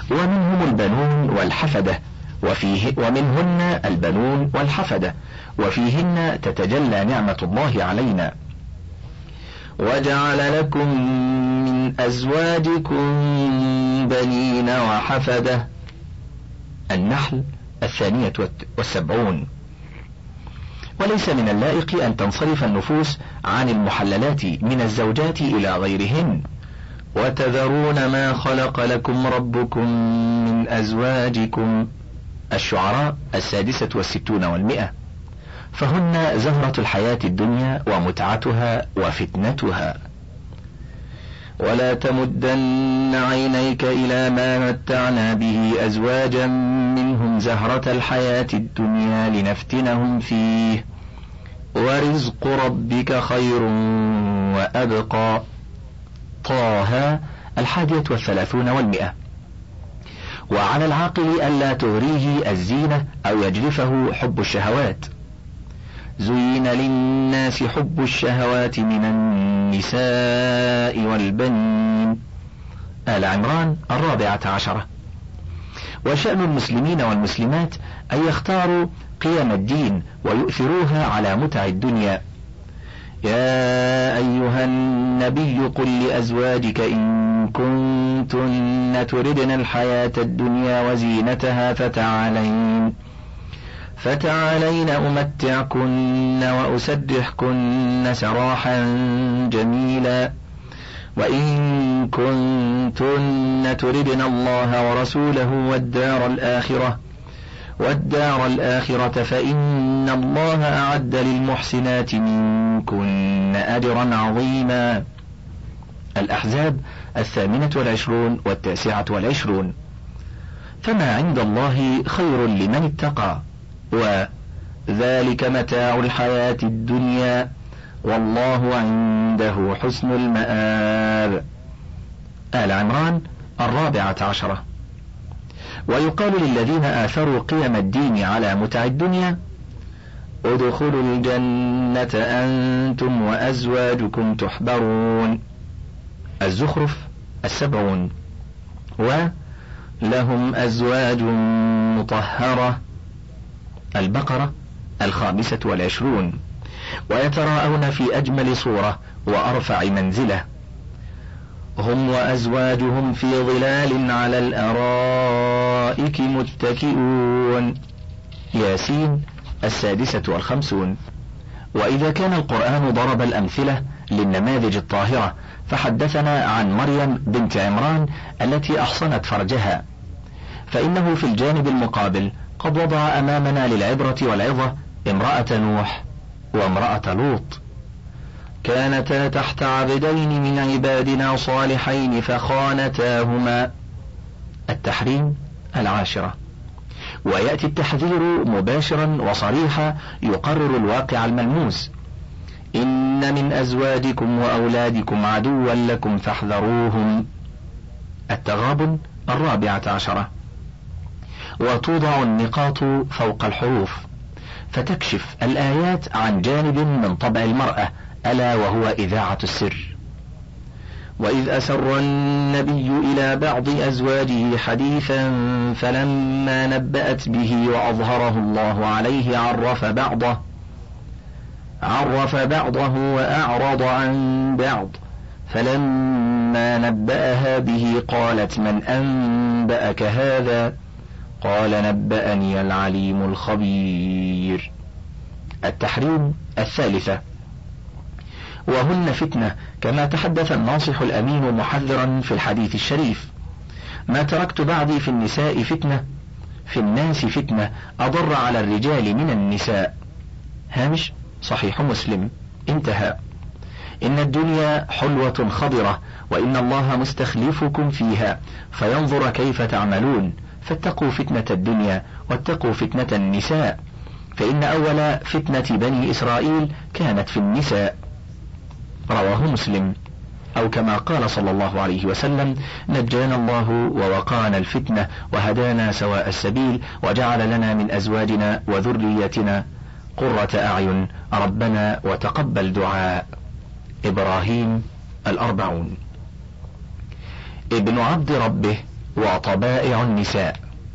ومنهم البنون والحفدة ومنهن البنون والحفدة وفيهن تتجلى نعمة الله علينا. وجعل لكم من أزواجكم بنين وحفدة. النحل 72. وليس من اللائق أن تنصرف النفوس عن المحللات من الزوجات إلى غيرهن. وتذرون ما خلق لكم ربكم من أزواجكم. الشعراء 66 و100. فهن زهرة الحياة الدنيا ومتعتها وفتنتها. ولا تمدن عينيك إلى ما متعنا به أزواجا منهم زهرة الحياة الدنيا لنفتنهم فيه ورزق ربك خير وأبقى. طه 31 و100. وعلى العاقل ألا تغريه الزينة أو يجرفه حب الشهوات. زين للناس حب الشهوات من النساء والبنين. آل عمران 14. وشأن المسلمين والمسلمات أن يختاروا قيم الدين ويؤثروها على متع الدنيا. يا أيها النبي قل لأزواجك إن كنتن تردن الحياة الدنيا وزينتها فتعالين أمتعكن وأسرحكن سراحا جميلا. وإن كنتن تردن الله ورسوله والدار الآخرة فإن الله أعد للمحسنات منكن أجرا عظيما. الأحزاب 28 و29. فما عند الله خير لمن اتقى وذلك متاع الحياة الدنيا والله عنده حسن المآب. آل عمران 14. ويقال للذين آثروا قيم الدين على متع الدنيا ادخلوا الجنة أنتم وأزواجكم تحبرون. الزخرف 70. ولهم أزواج مطهرة. البقرة 25. ويتراءون في أجمل صورة وأرفع منزلة. هم وأزواجهم في ظلال على الأرائك متكئون. ياسين 56. وإذا كان القرآن ضرب الأمثلة للنماذج الطاهرة فحدثنا عن مريم بنت عمران التي أحصنت فرجها، فإنه في الجانب المقابل قد وضع أمامنا للعبرة والعظة امرأة نوح وامرأة لوط، كانتا تحت عبدين من عبادنا صالحين فخانتاهما. التحريم 10. ويأتي التحذير مباشرا وصريحا يقرر الواقع الملموس. إن من أزواجكم وأولادكم عدوا لكم فاحذروهم. التغابن 14. وتوضع النقاط فوق الحروف فتكشف الآيات عن جانب من طبع المرأة ألا وهو إذاعة السر. وإذ أسر النبي إلى بعض أزواجه حديثا فلما نبأت به وأظهره الله عليه عرف بعضه وأعرض عن بعض فلما نبأها به قالت من أنبأك هذا قال نبأني العليم الخبير. التحريم 3. وهن فتنة كما تحدث الناصح الأمين محذرا في الحديث الشريف: ما تركت بعدي في الناس فتنة أضر على الرجال من النساء. هامش صحيح مسلم. انتهى. إن الدنيا حلوة خضرة وإن الله مستخلفكم فيها فينظر كيف تعملون، فاتقوا فتنة الدنيا واتقوا فتنة النساء، فإن أول فتنة بني إسرائيل كانت في النساء. رواه مسلم. أو كما قال صلى الله عليه وسلم: نجانا الله ووقانا الفتنة وهدانا سواء السبيل وجعل لنا من أزواجنا وذريتنا قرة أعين ربنا وتقبل دعاء. إبراهيم 40. ابن عبد ربه وطبائع النساء.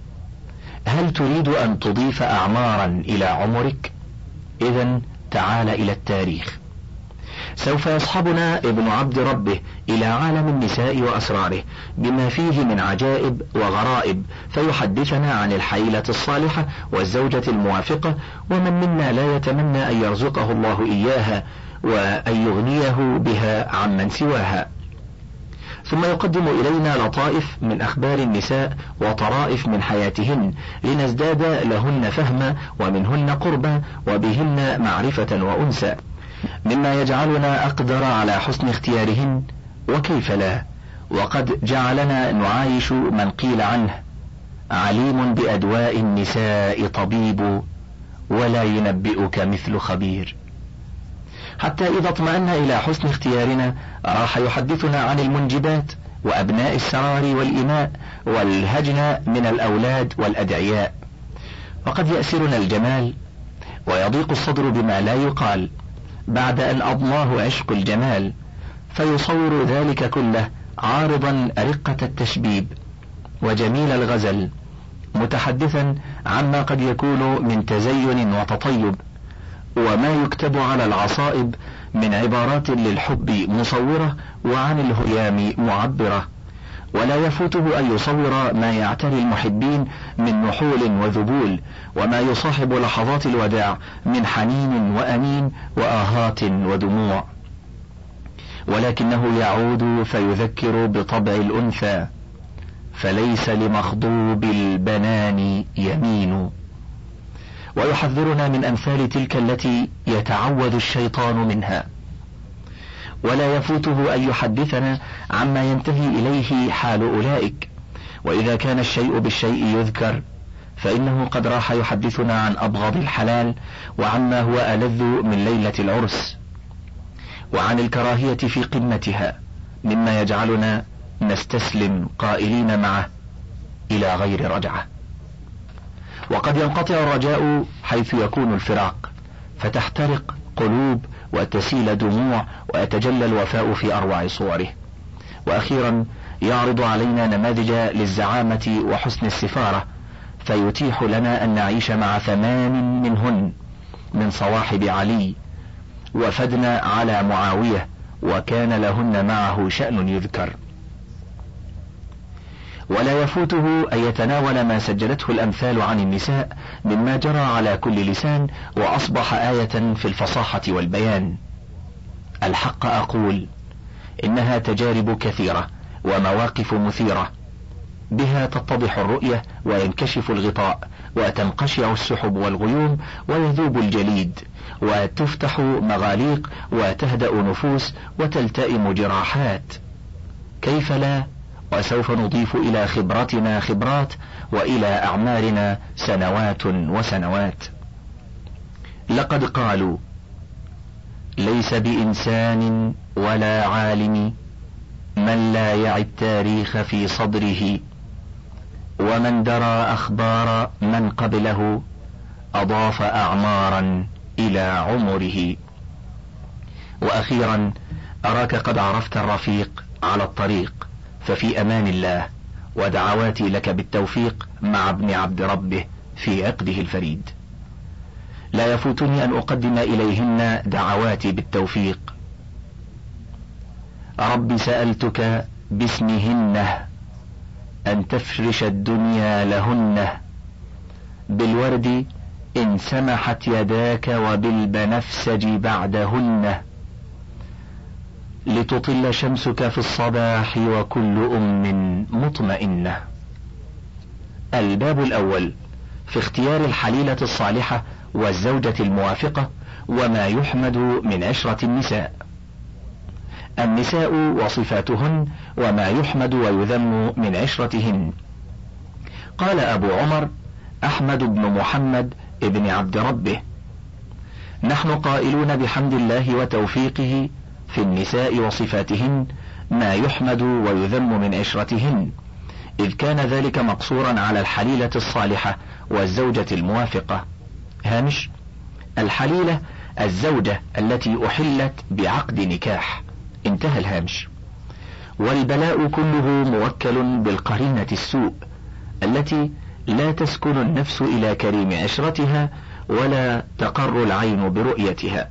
هل تريد أن تضيف أعمارا إلى عمرك؟ إذن تعال إلى التاريخ. سوف يصحبنا ابن عبد ربه إلى عالم النساء وأسراره بما فيه من عجائب وغرائب، فيحدثنا عن الحيلة الصالحة والزوجة الموافقة، ومن منا لا يتمنى أن يرزقه الله إياها وأن يغنيه بها عمن سواها. ثم يقدم إلينا لطائف من أخبار النساء وطرائف من حياتهن لنزداد لهن فهما ومنهن قربا وبهن معرفة وأنسا، مما يجعلنا أقدر على حسن اختيارهن. وكيف لا، وقد جعلنا نعايش من قيل عنه عليم بأدواء النساء طبيب ولا ينبئك مثل خبير، حتى إذا اطمأن إلى حسن اختيارنا راح يحدثنا عن المنجبات وأبناء السرار والإماء والهجن من الأولاد والأدعياء. وقد يأسرنا الجمال ويضيق الصدر بما لا يقال بعد أن أضناه عشق الجمال، فيصور ذلك كله عارضا رقة التشبيب وجميل الغزل، متحدثا عما قد يكون من تزين وتطيب، وما يكتب على العصائب من عبارات للحب مصورة وعن الهيام معبرة. ولا يفوته أن يصور ما يعتري المحبين من نحول وذبول، وما يصاحب لحظات الوداع من حنين وأنين وآهات ودموع. ولكنه يعود فيذكر بطبع الأنثى، فليس لمخضوب البنان يمين. ويحذرنا من أمثال تلك التي يتعوذ الشيطان منها. ولا يفوته أن يحدثنا عما ينتهي إليه حال أولئك، وإذا كان الشيء بالشيء يذكر فإنه قد راح يحدثنا عن أبغض الحلال وعما هو ألذ من ليلة العرس، وعن الكراهية في قمتها، مما يجعلنا نستسلم قائلين معه إلى غير رجعة. وقد ينقطع الرجاء حيث يكون الفراق، فتحترق قلوب وتسيل دموع ويتجلى الوفاء في أروع صوره. وأخيرا يعرض علينا نماذج للزعامة وحسن السفارة، فيتيح لنا أن نعيش مع 8 منهن من صواحب علي، وفدنا على معاوية، وكان لهن معه شأن يذكر. ولا يفوته أن يتناول ما سجلته الأمثال عن النساء مما جرى على كل لسان وأصبح آية في الفصاحة والبيان. الحق أقول إنها تجارب كثيرة ومواقف مثيرة، بها تتضح الرؤية وينكشف الغطاء وتنقشع السحب والغيوم ويذوب الجليد وتفتح مغاليق وتهدأ نفوس وتلتئم جراحات. كيف لا، وسوف نضيف إلى خبرتنا خبرات وإلى أعمارنا سنوات وسنوات. لقد قالوا ليس بإنسان ولا عالم من لا يعي التاريخ في صدره، ومن درى أخبار من قبله أضاف أعمارا إلى عمره. وأخيرا أراك قد عرفت الرفيق على الطريق، ففي أمان الله، ودعواتي لك بالتوفيق مع ابن عبد ربه في عقده الفريد. لا يفوتني أن أقدم إليهن دعواتي بالتوفيق. رب سألتك باسمهن أن تفرش الدنيا لهن، بالورد إن سمحت يداك وبالبنفسج بعدهن، لتطل شمسك في الصباح وكل مطمئنة. الباب الأول في اختيار الحليلة الصالحة والزوجة الموافقة، وما يحمد من عشرة النساء. النساء وصفاتهن وما يحمد ويذم من عشرتهن. قال أبو عمر أحمد بن محمد ابن عبد ربه: نحن قائلون بحمد الله وتوفيقه في النساء وصفاتهن ما يحمد ويذم من عشرتهن، إذ كان ذلك مقصورا على الحليلة الصالحة والزوجة الموافقة. هامش: الحليلة الزوجة التي أحلت بعقد نكاح. انتهى الهامش. والبلاء كله موكل بالقرينة السوء التي لا تسكن النفس إلى كريم عشرتها ولا تقر العين برؤيتها.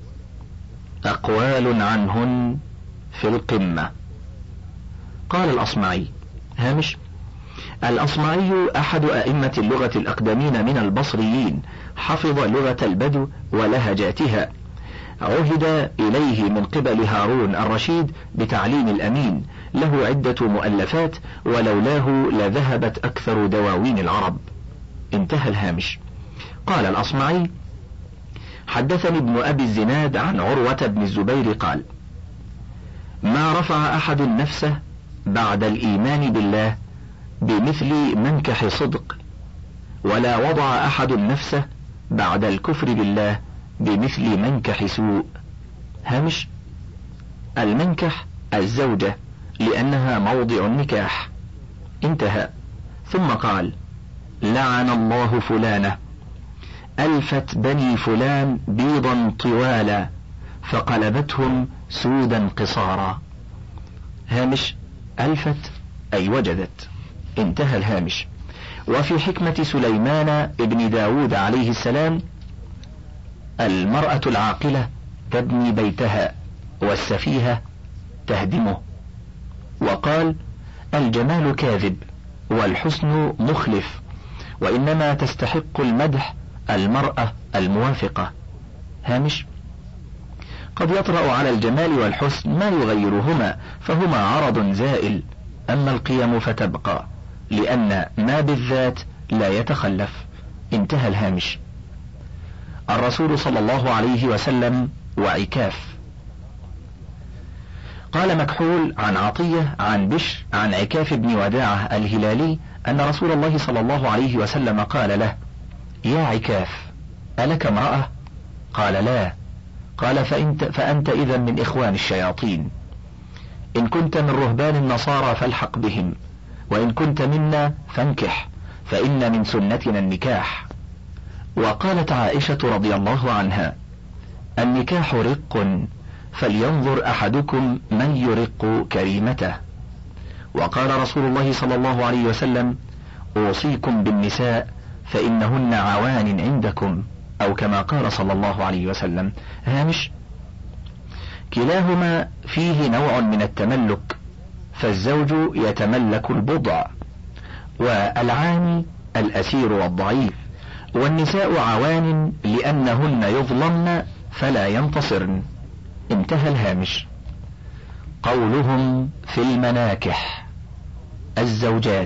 أقوال عنهن في القمة. قال الأصمعي: هامش: الأصمعي أحد أئمة اللغة الأقدمين من البصريين، حفظ لغة البدو ولهجاتها، عهد إليه من قبل هارون الرشيد بتعليم الأمين، له عدة مؤلفات، ولولاه لذهبت أكثر دواوين العرب. انتهى الهامش. قال الأصمعي: حدثني ابن أبي الزناد عن عروة بن الزبير قال: ما رفع أحد نفسه بعد الإيمان بالله بمثل منكح صدق، ولا وضع أحد نفسه بعد الكفر بالله بمثل منكح سوء. هامش: المنكح الزوجة لأنها موضع النكاح. انتهى. ثم قال: لعن الله فلانة ألفت بني فلان بيضا طوالا فقلبتهم سودا قصارا. هامش: ألفت أي وجدت. انتهى الهامش. وفي حكمة سليمان ابن داود عليه السلام: المرأة العاقلة تبني بيتها والسفيهة تهدمه. وقال: الجمال كاذب والحسن مخلف، وإنما تستحق المدح المرأة الموافقة. هامش: قد يطرأ على الجمال والحسن ما يغيرهما، فهما عرض زائل، أما القيم فتبقى، لأن ما بالذات لا يتخلف. انتهى الهامش. الرسول صلى الله عليه وسلم وعكاف. قال مكحول عن عطية عن بشر عن عكاف بن وداعة الهلالي أن رسول الله صلى الله عليه وسلم قال له: يا عكاف، ألك امرأة؟ قال: لا. قال: فأنت إذا من إخوان الشياطين. إن كنت من رهبان النصارى فالحق بهم، وإن كنت منا فانكح، فإن من سنتنا النكاح. وقالت عائشة رضي الله عنها: النكاح رق، فلينظر أحدكم من يرق كريمته. وقال رسول الله صلى الله عليه وسلم: أوصيكم بالنساء فإنهن عوان عندكم، أو كما قال صلى الله عليه وسلم. هامش: كلاهما فيه نوع من التملك، فالزوج يتملك البضع، والعاني الأسير والضعيف، والنساء عوان لأنهن يظلمن فلا ينتصرن. انتهى الهامش. قولهم في المناكح. الزوجات: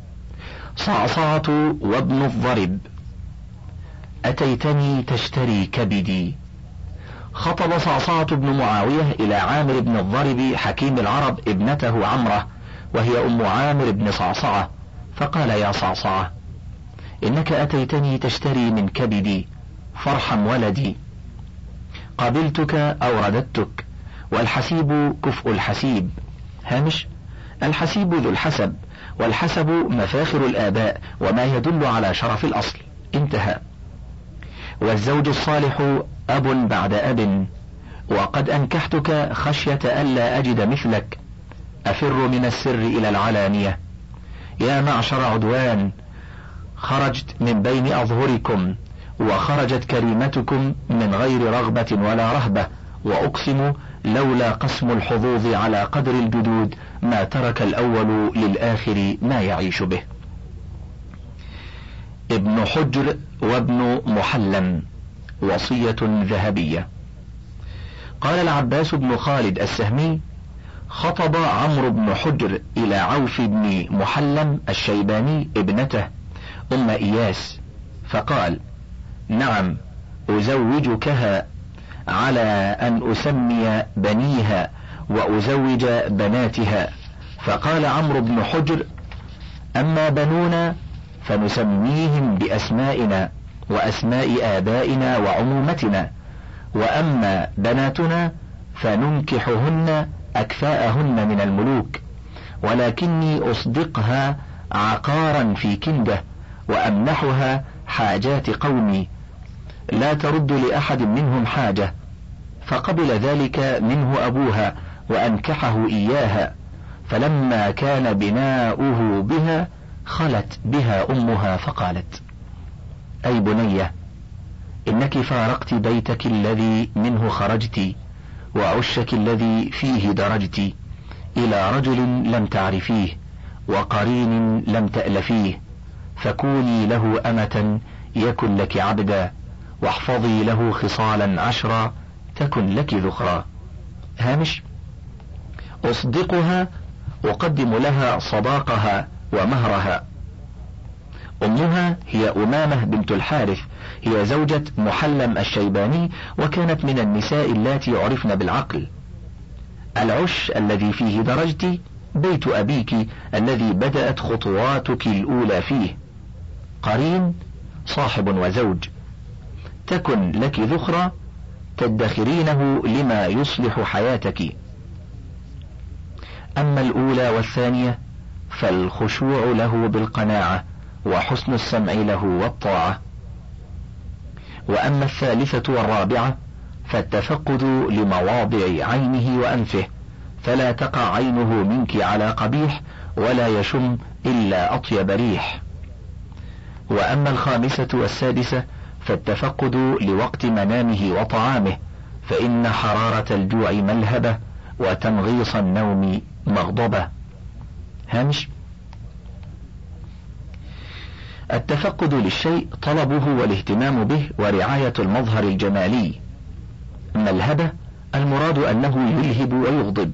صعصعة وابن الضرب: أتيتني تشتري كبدي. خطب صعصعة بن معاوية إلى عامر بن الضرب حكيم العرب ابنته عمرة، وهي أم عامر بن صعصعة، فقال: يا صعصعة، إنك أتيتني تشتري من كبدي، فارحم ولدي. قبلتك أو رددتك، والحسيب كفء الحسيب. هامش: الحسيب ذو الحسب، والحسب مفاخر الآباء وما يدل على شرف الأصل. انتهى. والزوج الصالح أب بعد أب، وقد أنكحتك خشية ألا أجد مثلك، أفر من السر إلى العلانية. يا معشر عدوان، خرجت من بين أظهركم، وخرجت كريمتكم من غير رغبة ولا رهبة، وأقسم لولا قسم الحظوظ على قدر الجدود ما ترك الأول للآخر ما يعيش به. ابن حجر وابن محلم: وصية ذهبية. قال العباس بن خالد السهمي: خطب عمرو بن حجر إلى عوف بن محلم الشيباني ابنته أم إياس، فقال: نعم، أزوجكها على أن أسمي بنيها وأزوج بناتها. فقال عمرو بن حجر: أما بنونا فنسميهم بأسمائنا وأسماء آبائنا وعمومتنا، وأما بناتنا فننكحهن أكفاءهن من الملوك، ولكني أصدقها عقارا في كنده، وأمنحها حاجات قومي، لا ترد لأحد منهم حاجة. فقبل ذلك منه أبوها وأنكحه إياها، فلما كان بناؤه بها خلت بها أمها فقالت: أي بنية، إنك فارقت بيتك الذي منه خرجت وعشك الذي فيه درجت إلى رجل لم تعرفيه وقرين لم تألفيه، فكوني له أمة يكن لك عبدا، واحفظي له خصالا 10 تكن لك ذخرا. هامش: أصدقها، أقدم لها صداقها ومهرها. أمها هي أمامة بنت الحارث، هي زوجة محلم الشيباني، وكانت من النساء اللاتي عرفن بالعقل. العش الذي فيه درجت بيت أبيك الذي بدأت خطواتك الأولى فيه. قرين صاحب وزوج. تكن لك ذخرى تدخرينه لما يصلح حياتك. أما الأولى والثانية فالخشوع له بالقناعة وحسن السمع له والطاعة. وأما الثالثة والرابعة فالتفقد لمواضع عينه وأنفه، فلا تقع عينه منك على قبيح ولا يشم إلا أطيب ريح. وأما الخامسة والسادسة فالتفقد لوقت منامه وطعامه، فإن حرارة الجوع ملهبة وتنغيص النوم مغضبة. هامش: التفقد للشيء طلبه والاهتمام به ورعاية المظهر الجمالي. ملهبة المراد أنه يلهب ويغضب.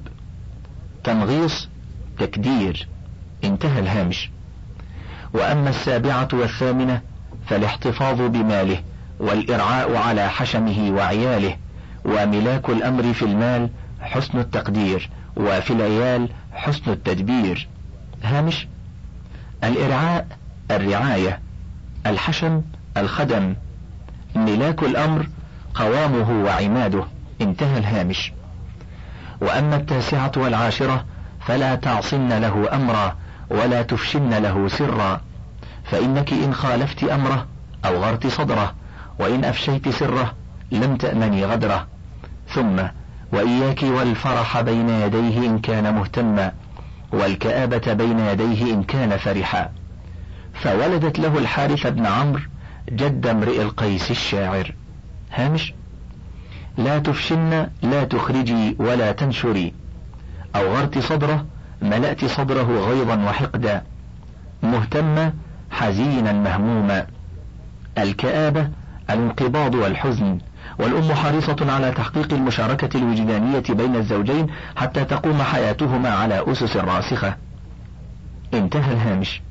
تنغيص تكدير. انتهى الهامش. وأما السابعة والثامنة فالاحتفاظ بماله والإرعاء على حشمه وعياله، وملاك الأمر في المال حسن التقدير، وفي العيال حسن التدبير. هامش: الإرعاء الرعاية، الحشم الخدم، ملاك الأمر قوامه وعماده. انتهى الهامش. وأما التاسعة والعاشرة فلا تعصن له أمرا ولا تفشن له سرا، فإنك إن خالفت أمره أوغرت صدره، وإن أفشيت سره لم تأمني غدره. ثم وإياك والفرح بين يديه إن كان مهتما، والكآبة بين يديه إن كان فرحا. فولدت له الحارث بن عمرو جد امرئ القيس الشاعر. هامش: لا تفشن لا تخرجي ولا تنشري. أوغرت صدره ملأت صدره غيظا وحقدا. مهتمة حزينا مهموما. الكآبة الانقباض والحزن، والأم حريصة على تحقيق المشاركة الوجدانية بين الزوجين حتى تقوم حياتهما على أسس راسخة. انتهى الهامش.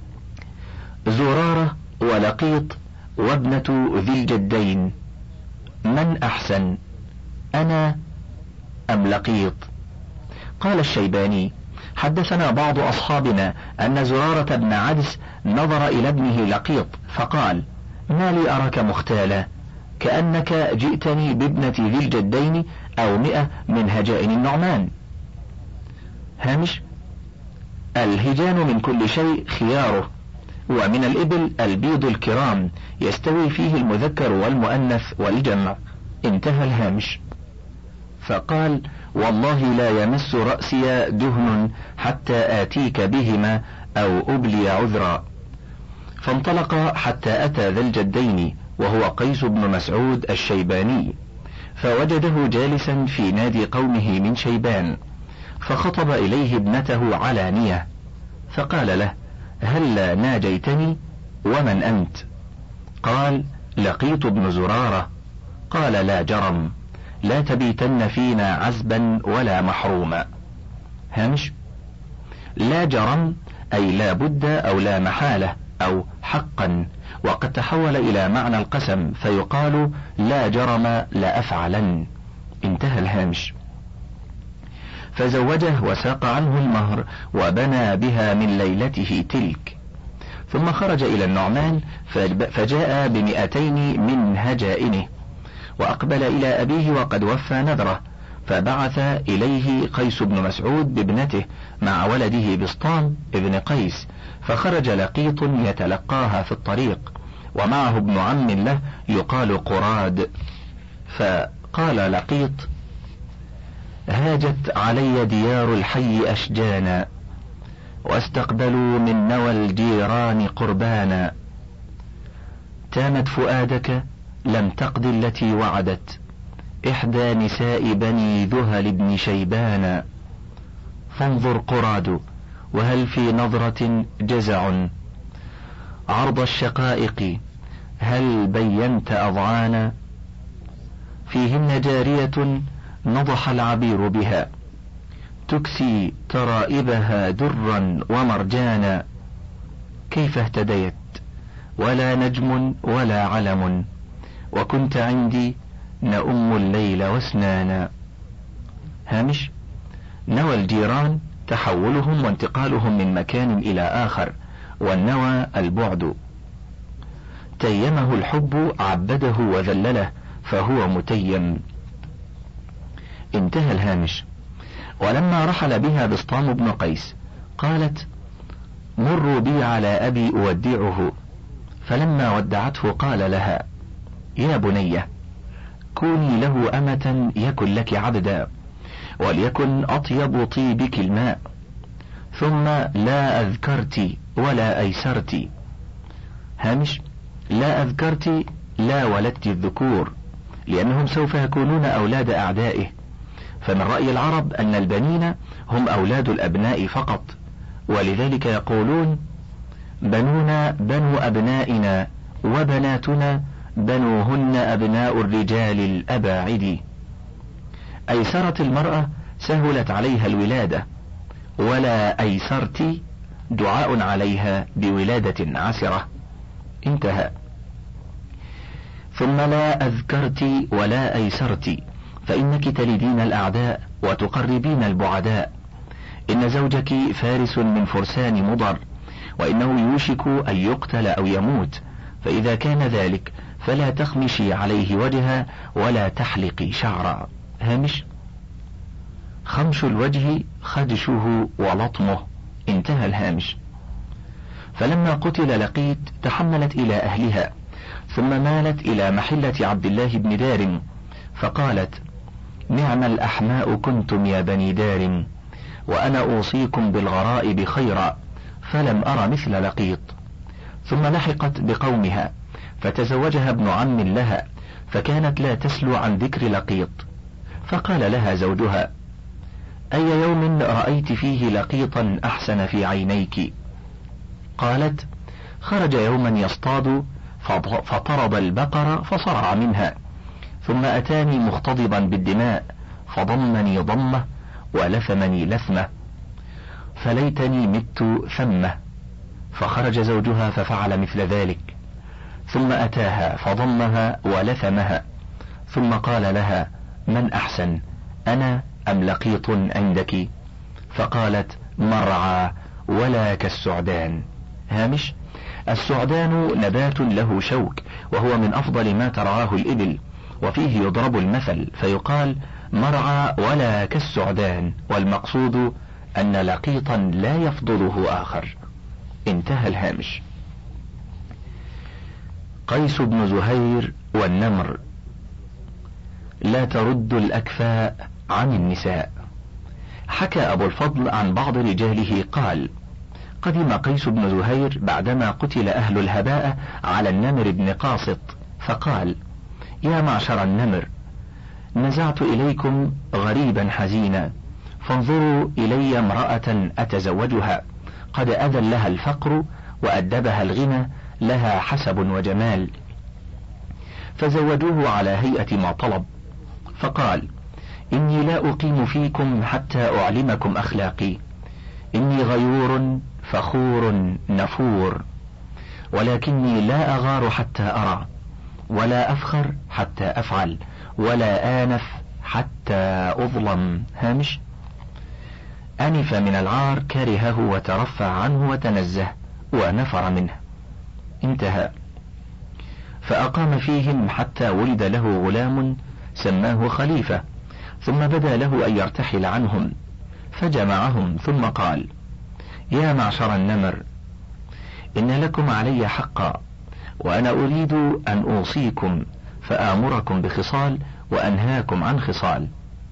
زرارة ولقيط وابنة ذي الجدين، من أحسن، أنا أم لقيط؟ قال الشيباني: حدثنا بعض أصحابنا أن زرارة بن عدس نظر إلى ابنه لقيط فقال: ما لي أراك مختالا، كأنك جئتني بابنة ذي الجدين أو 100 من هجائن النعمان. هامش: الهجان من كل شيء خياره، ومن الإبل البيض الكرام يستوي فيه المذكر والمؤنث والجمع. انتهى الهامش. فقال: والله لا يمس رأسي دهن حتى آتيك بهما أو أبلي عذرا. فانطلق حتى أتى ذا الجدين وهو قيس بن مسعود الشيباني، فوجده جالسا في نادي قومه من شيبان، فخطب إليه ابنته علانية، فقال له: هلا ناجيتني؟ ومن أنت؟ قال: لقيط بن زرارة. قال: لا جرم، لا تبيتن فينا عزبا ولا محروما. هامش: لا جرم أي لا بد أو لا محالة أو حقا، وقد تحول إلى معنى القسم فيقال لا جرم لأفعلن. انتهى الهامش. فزوجه وساق عنه المهر وبنى بها من ليلته تلك، ثم خرج إلى النعمان فجاء ب200 من هجائنه، وأقبل إلى أبيه وقد وفى نذره، فبعث إليه قيس بن مسعود بابنته مع ولده بسطام ابن قيس، فخرج لقيط يتلقاها في الطريق، ومعه ابن عم له يقال قراد. فقال لقيط: هاجت علي ديار الحي أشجانا، واستقبلوا من نوى الجيران قربانا. تامت فؤادك لم تقض التي وعدت، إحدى نساء بني ذهل بن شيبان. فانظر قراد وهل في نظرة جزع، عرض الشقائق هل بينت أضعانا. فيهن جارية نضح العبير بها، تكسي ترائبها درا ومرجانا. كيف اهتديت ولا نجم ولا علم، وكنت عندي نؤم الليل واسنانا. هامش: نوى الجيران تحولهم وانتقالهم من مكان إلى آخر، والنوى البعد. تيمه الحب عبده وذلله، فهو متيم. انتهى الهامش. ولما رحل بها بسطام بن قيس قالت: مروا بي على أبي أودعه. فلما ودعته قال لها: يا بنية، كوني له أمة يكن لك عبدا، وليكن أطيب طيبك الماء. ثم لا أذكرت ولا أيسرت. هامش: لا أذكرت لا ولدت الذكور، لأنهم سوف يكونون أولاد أعدائه، فمن رأي العرب أن البنين هم أولاد الأبناء فقط، ولذلك يقولون: بنونا بنو أبنائنا، وبناتنا بنوهن أبناء الرجال الأباعد. أيسرت المرأة سهلت عليها الولادة، ولا أيسرت دعاء عليها بولادة عسرة. انتهى. ثم لا أذكرت ولا أيسرت، فإنك تلدين الأعداء وتقربين البعداء. إن زوجك فارس من فرسان مضر، وإنه يوشك أن يقتل أو يموت، فإذا كان ذلك فلا تخمشي عليه وجها ولا تحلقي شعرا. هامش: خمش الوجه خدشه ولطمه. انتهى الهامش. فلما قتل لقيط تحملت إلى أهلها، ثم مالت إلى محلة عبد الله بن دار فقالت: نعم الأحماء كنتم يا بني دار، وأنا أوصيكم بالغرائب خيرا، فلم أر مثل لقيط. ثم لحقت بقومها فتزوجها ابن عم لها، فكانت لا تسلو عن ذكر لقيط. فقال لها زوجها: أي يوم رأيت فيه لقيطا أحسن في عينيك؟ قالت: خرج يوما يصطاد فطرد البقر فصرع منها، ثم أتاني مختضبا بالدماء، فضمني ضمه ولثمني لثمه، فليتني مت ثمه. فخرج زوجها ففعل مثل ذلك، ثم أتاها فضمها ولثمها، ثم قال لها: من أحسن، أنا أم لقيط عندك؟ فقالت: مرعى ولا كالسعدان. هامش: السعدان نبات له شوك، وهو من أفضل ما ترعاه الإبل، وفيه يضرب المثل فيقال: مرعى ولا كالسعدان، والمقصود أن لقيطا لا يفضله آخر. انتهى الهامش. قيس بن زهير والنمر: لا ترد الأكفاء عن النساء. حكى أبو الفضل عن بعض رجاله قال: قدم قيس بن زهير بعدما قتل أهل الهباء على النمر بن قاسط، فقال: يا معشر النمر، نزعت إليكم غريبا حزينا، فانظروا إلي امرأة أتزوجها، قد أذلها الفقر وأدبها الغنى، لها حسب وجمال. فزوجوه على هيئة ما طلب، فقال: إني لا أقيم فيكم حتى أعلمكم أخلاقي، إني غيور فخور نفور، ولكني لا أغار حتى أرى، ولا أفخر حتى أفعل، ولا آنف حتى أظلم. هامش: أنف من العار، كرهه وترفع عنه وتنزه ونفر منه. انتهى. فأقام فيهم حتى ولد له غلام سماه خليفة، ثم بدا له أن يرتحل عنهم، فجمعهم ثم قال: يا معشر النمر، إن لكم علي حقا، وأنا أريد أن أوصيكم فآمركم بخصال وأنهاكم عن خصال.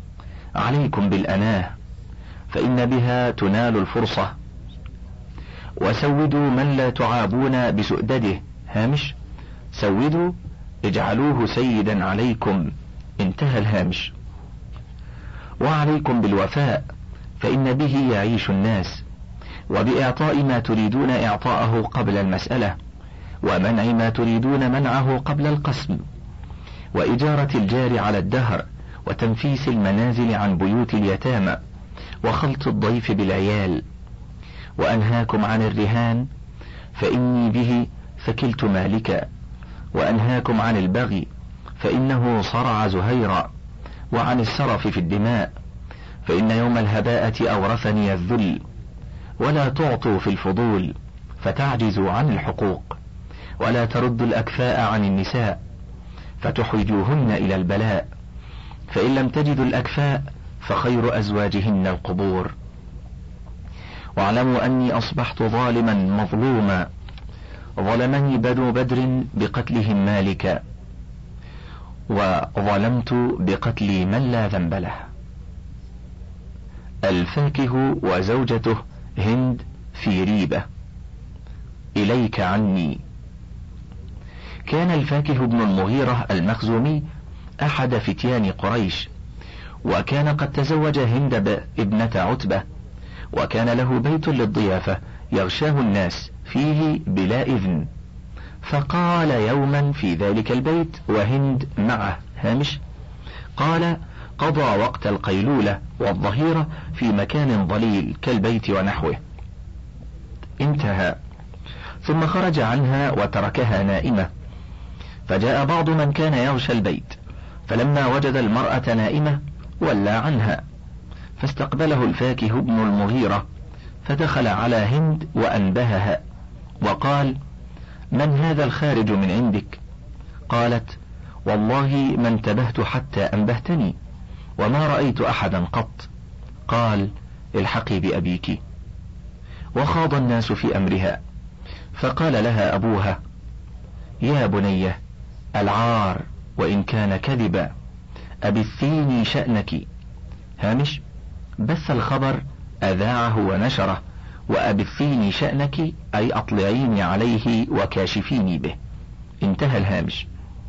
عليكم بالأناه، فإن بها تنال الفرصة. وسودوا من لا تعابون بسؤدده. هامش: سودوا اجعلوه سيدا عليكم. انتهى الهامش. وعليكم بالوفاء، فإن به يعيش الناس، وبإعطاء ما تريدون إعطاءه قبل المسألة، ومنع ما تريدون منعه قبل القسم، وإجارة الجار على الدهر، وتنفيس المنازل عن بيوت اليتامى، وخلط الضيف بالعيال. وأنهاكم عن الرهان، فإني به ثكلت مالكا. وأنهاكم عن البغي، فإنه صرع زهيرا. وعن السرف في الدماء، فإن يوم الهباءة أورثني الذل. ولا تعطوا في الفضول، فتعجزوا عن الحقوق. ولا تردوا الأكفاء عن النساء، فتحوجوهن إلى البلاء. فإن لم تجدوا الأكفاء، فخير أزواجهن القبور. واعلموا أني أصبحت ظالما مظلوما، ظلمني بنو بدر بقتلهم مالكا، وظلمت بقتل من لا ذنب له. الفاكه وزوجته هند في ريبة. إليك عني. كان الفاكه بن المغيرة المخزومي أحد فتيان قريش، وكان قد تزوج هند ابنة عتبة، وكان له بيت للضيافة يغشاه الناس فيه بلا إذن. فقال يوما في ذلك البيت وهند معه. هامش: قال: قضى وقت القيلولة والظهيرة في مكان ضليل كالبيت ونحوه. انتهى. ثم خرج عنها وتركها نائمة. فجاء بعض من كان يغشى البيت، فلما وجد المرأة نائمة ولى عنها، فاستقبله الفاكه بن المغيرة، فدخل على هند وأنبهها وقال: من هذا الخارج من عندك؟ قالت: والله ما انتبهت حتى أنبهتني، وما رأيت أحدا قط. قال: الحقي بأبيك. وخاض الناس في أمرها، فقال لها أبوها: يا بنية، العار وإن كان كذبا، أبثيني شأنك. هامش: بث الخبر أذاعه ونشره، وأبثيني شأنك أي أطلعيني عليه وكاشفيني به. انتهى الهامش.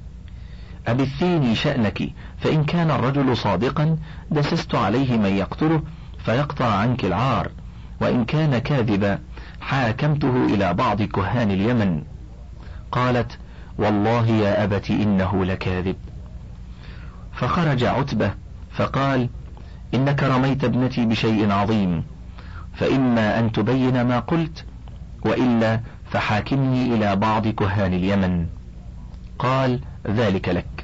أبثيني شأنك، فإن كان الرجل صادقا دسست عليه من يقتله فيقطع عنك العار، وإن كان كاذبا حاكمته إلى بعض كهان اليمن. قالت: والله يا أبت إنه لكاذب. فخرج عتبة فقال: إنك رميت ابنتي بشيء عظيم، فإما أن تبين ما قلت، وإلا فحاكمني إلى بعض كهان اليمن. قال: ذلك لك.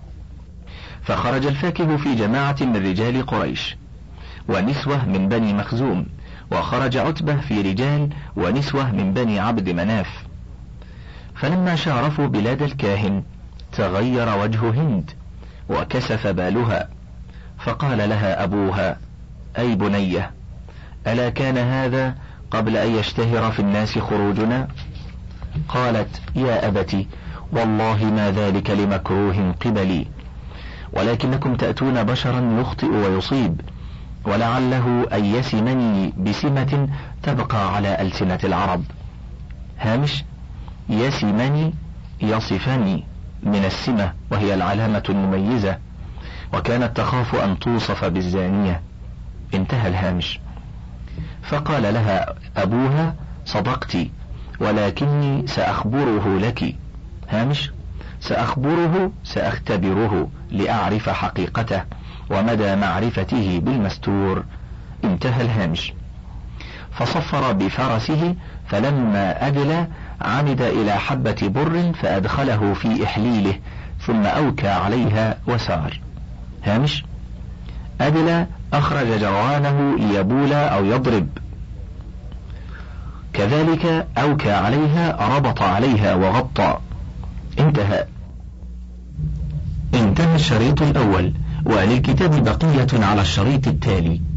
فخرج الفاكه في جماعة من رجال قريش ونسوة من بني مخزوم، وخرج عتبة في رجال ونسوة من بني عبد مناف. فلما شارفوا بلاد الكاهن تغير وجه هند وكسف بالها، فقال لها أبوها: أي بنية، ألا كان هذا قبل أن يشتهر في الناس خروجنا؟ قالت: يا أبت، والله ما ذلك لمكروه قبلي، ولكنكم تأتون بشرا يخطئ ويصيب، ولعله أن يسمني بسمة تبقى على ألسنة العرب. هامش: يسمني يصفني من السمة، وهي العلامة المميزة، وكانت تخاف أن توصف بالزانية. انتهى الهامش. فقال لها أبوها: صدقت، ولكني سأخبره لك. هامش: سأخبره، سأختبره لأعرف حقيقته ومدى معرفته بالمستور. انتهى الهامش. فصفر بفرسه، فلما أدلى عمد إلى حبة بر فأدخله في إحليله، ثم أوكى عليها وسار. هامش: أدلى أخرج جروانه ليبول أو يضرب، كذلك أوكى عليها ربط عليها وغطى. انتهى الشريط الأول، وللكتاب بقية على الشريط التالي.